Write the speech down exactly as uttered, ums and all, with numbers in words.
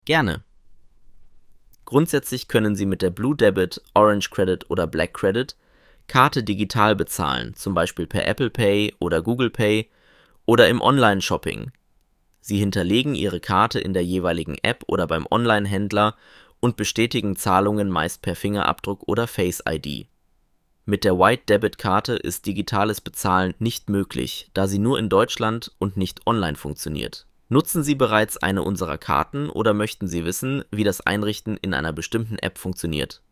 Gerne. Grundsätzlich können Sie mit der Blue Debit, Orange Credit oder Black Credit Karte digital bezahlen, zum Beispiel per Apple Pay oder Google Pay oder im Online-Shopping. Sie hinterlegen Ihre Karte in der jeweiligen App oder beim Online-Händler und bestätigen Zahlungen meist per Fingerabdruck oder Face I D. Mit der White Debit Karte ist digitales Bezahlen nicht möglich, da sie nur in Deutschland und nicht online funktioniert. Nutzen Sie bereits eine unserer Karten oder möchten Sie wissen, wie das Einrichten in einer bestimmten App funktioniert?